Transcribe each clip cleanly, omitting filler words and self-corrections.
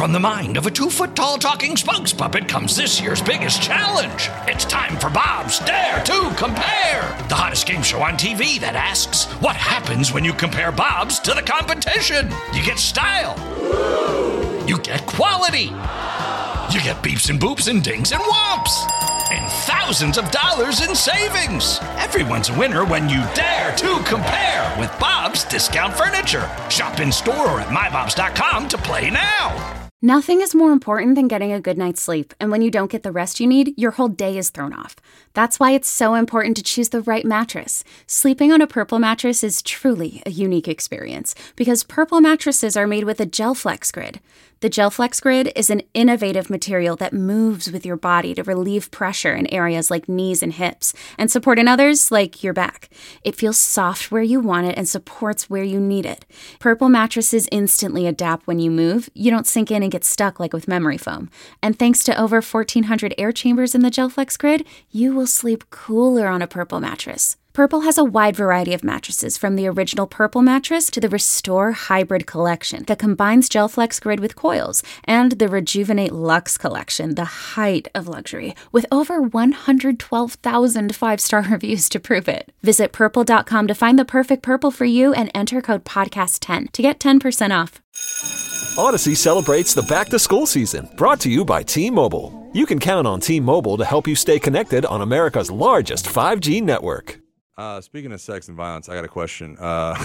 From the mind of a 2-foot-tall talking spokes puppet comes this year's biggest challenge. It's time for Bob's Dare to Compare, the hottest game show on TV that asks, what happens when you compare Bob's to the competition? You get style. You get quality. You get beeps and boops and dings and whomps. And thousands of dollars in savings. Everyone's a winner when you dare to compare with Bob's Discount Furniture. Shop in store or at mybobs.com to play now. Nothing is more important than getting a good night's sleep, and when you don't get the rest you need, your whole day is thrown off. That's why it's so important to choose the right mattress. Sleeping on a Purple mattress is truly a unique experience, because Purple mattresses are made with a GelFlex Grid. The GelFlex Grid is an innovative material that moves with your body to relieve pressure in areas like knees and hips, and support in others like your back. It feels soft where you want it and supports where you need it. Purple mattresses instantly adapt when you move. You don't sink in and get stuck like with memory foam. And thanks to over 1,400 air chambers in the GelFlex Grid, you will sleep cooler on a Purple mattress. Purple has a wide variety of mattresses, from the original Purple mattress to the Restore Hybrid collection that combines GelFlex Grid with coils, and the Rejuvenate Luxe collection, the height of luxury, with over 112,000 5-star reviews to prove it. Visit Purple.com to find the perfect Purple for you and enter code PODCAST10 to get 10% off. Odyssey celebrates the back-to-school season, brought to you by T-Mobile. You can count on T-Mobile to help you stay connected on America's largest 5G network. Speaking of sex and violence, I got a question. What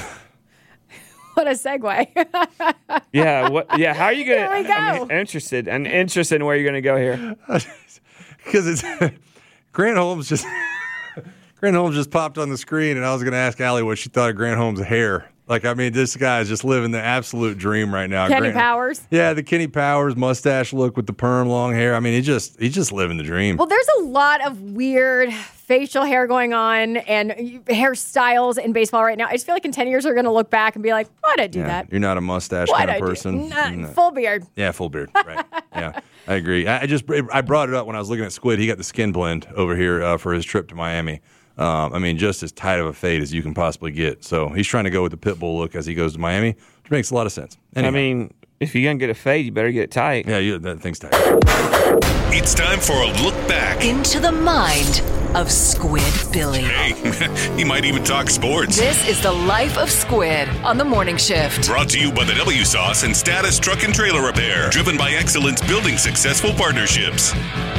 a segue. Yeah. Yeah. How are you going to? There we go. I'm interested in where you're going to go here. Because it's Grant Holmes just popped on the screen, and I was going to ask Allie what she thought of Grant Holmes' hair. Like, I mean, this guy is just living the absolute dream right now. Kenny Powers? Yeah, the Kenny Powers mustache look with the perm long hair. I mean, he's just living the dream. Well, there's a lot of weird facial hair going on and hairstyles in baseball right now. I just feel like in 10 years we're going to look back and be like, why'd I do that? You're not a mustache Why'd kind of I person. Full beard. Yeah, full beard. Right. Yeah, I agree. I brought it up when I was looking at Squid. He got the skin blend over here for his trip to Miami. I mean, just as tight of a fade as you can possibly get. So he's trying to go with the Pitbull look as he goes to Miami, which makes a lot of sense. Anyhow. I mean, if you're going to get a fade, you better get it tight. Yeah, that thing's tight. It's time for a look back into the mind of Squid Billy. Hey, he might even talk sports. This is the life of Squid on the morning shift. Brought to you by the W Sauce and Status Truck and Trailer Repair. Driven by excellence, building successful partnerships.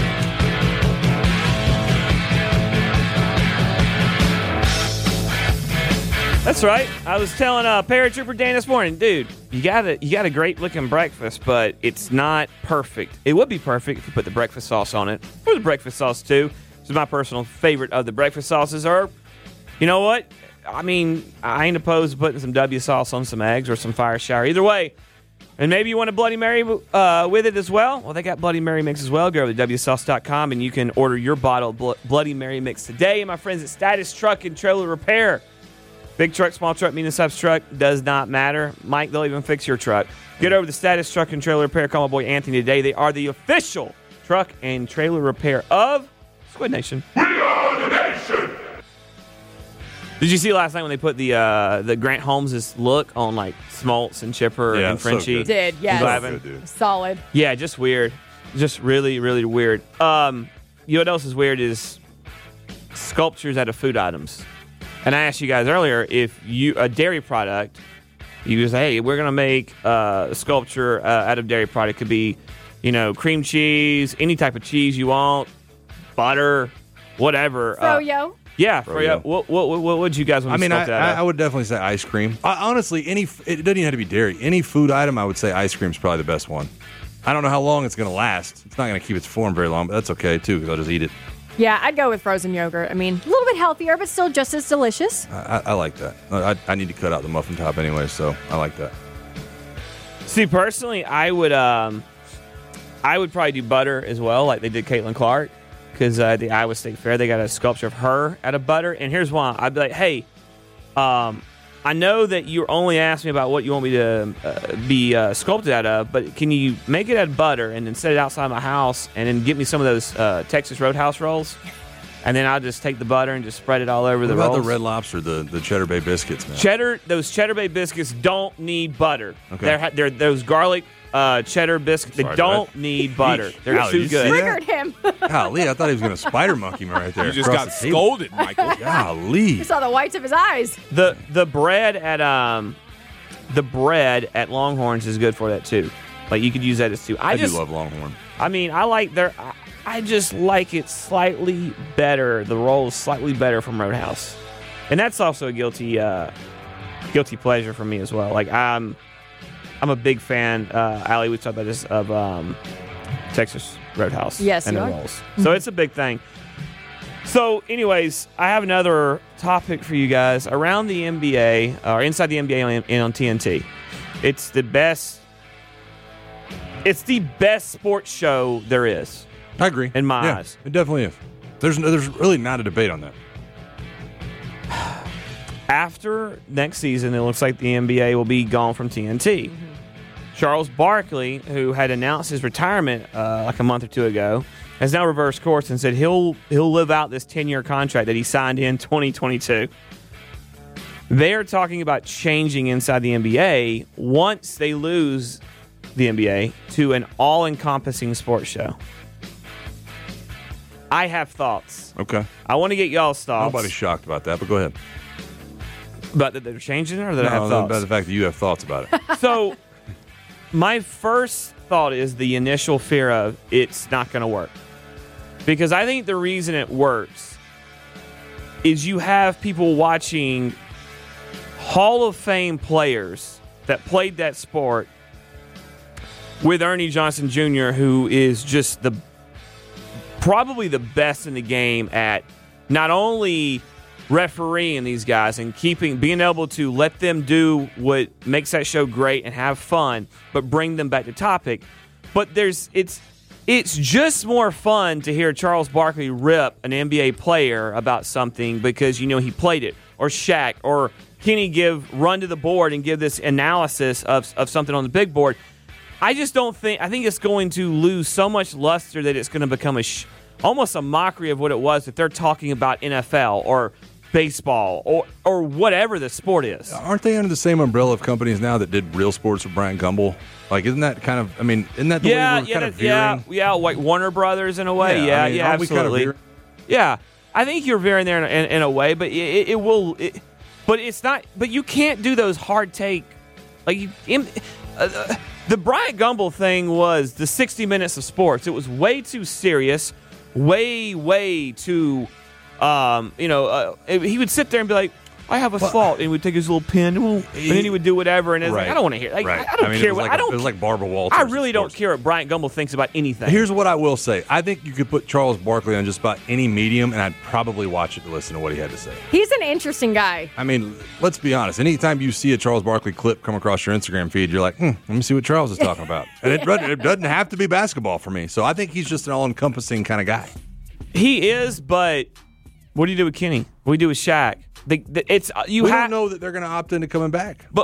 That's right. I was telling Paratrooper Dan this morning, dude, you got a great looking breakfast, but it's not perfect. It would be perfect if you put the breakfast sauce on it, or the breakfast sauce too. This is my personal favorite of the breakfast sauces. Or, you know what? I mean, I ain't opposed to putting some W sauce on some eggs or some fire shower. Either way. And maybe you want a Bloody Mary with it as well. Well, they got Bloody Mary mix as well. Go to WSauce.com and you can order your bottle of Bloody Mary mix today. And my friends at Status Truck and Trailer Repair. Big truck, small truck, medium-sized truck, does not matter. Mike, they'll even fix your truck. Get over to Status Truck and Trailer Repair. Call my boy Anthony today. They are the official truck and trailer repair of Squid Nation. We are the nation! Did you see last night when they put the Grant Holmes' look on like Smoltz and Chipper and Frenchie? So Did, yes. Good, solid. Yeah, just weird. Just really, really weird. You know what else is weird is sculptures out of food items. And I asked you guys earlier, if a dairy product, you say, hey, we're going to make a sculpture out of dairy product. It could be, cream cheese, any type of cheese you want, butter, whatever. Froyo. Yeah, Froyo. What would you guys want to sculpt out of? I would definitely say ice cream. Honestly, it doesn't even have to be dairy. Any food item, I would say ice cream is probably the best one. I don't know how long it's going to last. It's not going to keep its form very long, but that's okay, too, because I'll just eat it. Yeah, I'd go with frozen yogurt. I mean, a little bit healthier, but still just as delicious. I like that. I need to cut out the muffin top anyway, so I like that. See, personally, I would probably do butter as well, like they did Caitlin Clark, because the Iowa State Fair, they got a sculpture of her out of butter. And here's why. I'd be like, hey, I know that you only asked me about what you want me to be sculpted out of, but can you make it out of butter and then set it outside my house and then get me some of those Texas Roadhouse rolls? And then I'll just take the butter and just spread it all over the rolls. What about the Red Lobster, the Cheddar Bay biscuits, man? Those Cheddar Bay biscuits don't need butter. Okay. They're those garlic cheddar biscuits. They don't need butter. They're Golly, too you good. see that? Triggered him. Golly, I thought he was going to spider monkey me right there. You just across got the table. scolded, Michael. Golly. You saw the whites of his eyes. The bread at Longhorns is good for that too. Like you could use that as too. I do love Longhorn. I mean, I just like it slightly better. The roll is slightly better from Roadhouse, and that's also a guilty pleasure for me as well. Like I'm a big fan. Allie, we talked about this of Texas Roadhouse. Yes, and you the are. rolls. So it's a big thing. So, anyways, I have another topic for you guys around the NBA or inside the NBA and on TNT. It's the best sports show there is. I agree. In my eyes. It definitely is. There's really not a debate on that. After next season, it looks like the NBA will be gone from TNT. Mm-hmm. Charles Barkley, who had announced his retirement like a month or two ago, has now reversed course and said he'll live out this 10-year contract that he signed in 2022. They are talking about changing inside the NBA once they lose the NBA to an all-encompassing sports show. I have thoughts. Okay. I want to get y'all's thoughts. Nobody's shocked about that, but go ahead. About that they're changing it or that I have thoughts? About the fact that you have thoughts about it. So, my first thought is the initial fear of it's not going to work. Because I think the reason it works is you have people watching Hall of Fame players that played that sport with Ernie Johnson Jr., who is just probably the best in the game at not only refereeing these guys and being able to let them do what makes that show great and have fun, but bring them back to topic. But it's just more fun to hear Charles Barkley rip an NBA player about something because he played it, or Shaq, or Kenny run to the board and give this analysis of something on the big board. I think it's going to lose so much luster that it's going to become almost a mockery of what it was if they're talking about NFL or baseball or whatever the sport is. Aren't they under the same umbrella of companies now that did Real Sports with Brian Gumbel? Like, isn't that kind of, isn't that the way we're kind of veering? Yeah, like Warner Brothers in a way. Yeah, absolutely. Kind of yeah, I think you're veering there in a way, but it will. But it's not. But you can't do those hard take. Like the Brian Gumbel thing was the 60 Minutes of sports. It was way too serious, way too. He would sit there and be like, I have a thought, and he would take his little pen, and then he would do whatever, and it's like, I don't want to hear. Like, right. I don't care. It was like Barbara Walters. I really don't care what Brian Gumbel thinks about anything. Here's what I will say: I think you could put Charles Barkley on just about any medium, and I'd probably watch it to listen to what he had to say. He's an interesting guy. I mean, let's be honest. Anytime you see a Charles Barkley clip come across your Instagram feed, you're like, let me see what Charles is talking about. And it doesn't have to be basketball for me. So I think he's just an all-encompassing kind of guy. He is, but what do you do with Kenny? What do you do with Shaq? We don't know that they're going to opt into coming back. But,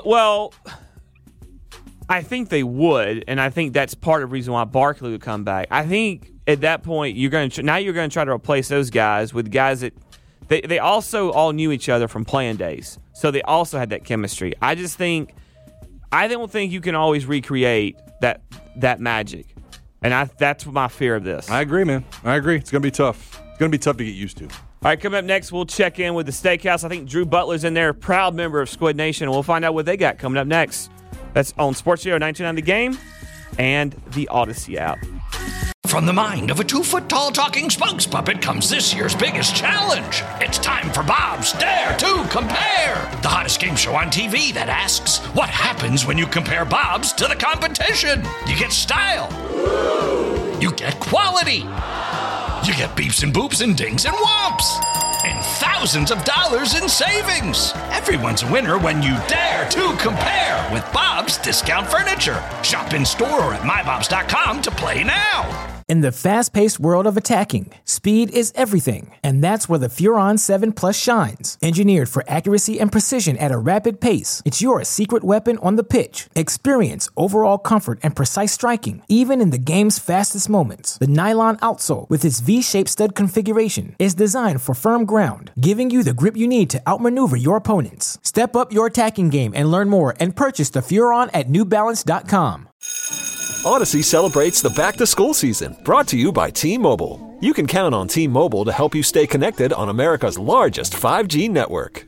I think they would, and I think that's part of the reason why Barkley would come back. I think at that point, you're going to try to replace those guys with guys that they also all knew each other from playing days, so they also had that chemistry. I don't think you can always recreate that magic, and that's my fear of this. I agree, man. I agree. It's going to be tough. It's going to be tough to get used to. All right, coming up next, we'll check in with the Steakhouse. I think Drew Butler's in there, proud member of Squid Nation, and we'll find out what they got coming up next. That's on Sports Radio 929 The Game and the Odyssey app. From the mind of a 2-foot-tall talking spokes puppet comes this year's biggest challenge. It's time for Bob's Dare to Compare, the hottest game show on TV that asks, what happens when you compare Bob's to the competition? You get style. You get quality. You get beeps and boops and dings and whomps. And thousands of dollars in savings. Everyone's a winner when you dare to compare with Bob's Discount Furniture. Shop in store or at mybobs.com to play now. In the fast-paced world of attacking, speed is everything, and that's where the Furon 7 Plus shines. Engineered for accuracy and precision at a rapid pace, it's your secret weapon on the pitch. Experience overall comfort and precise striking, even in the game's fastest moments. The nylon outsole, with its V-shaped stud configuration, is designed for firm ground, giving you the grip you need to outmaneuver your opponents. Step up your attacking game and learn more and purchase the Furon at NewBalance.com. Odyssey celebrates the back-to-school season, brought to you by T-Mobile. You can count on T-Mobile to help you stay connected on America's largest 5G network.